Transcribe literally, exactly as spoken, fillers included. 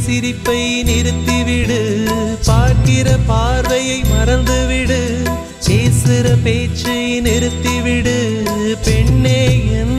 சிரிப்பை நிறுத்திவிடு, பார்க்கிற பார்வையை மறந்துவிடு, பேசுற பேச்சை நிறுத்திவிடு. பெண்ணே என்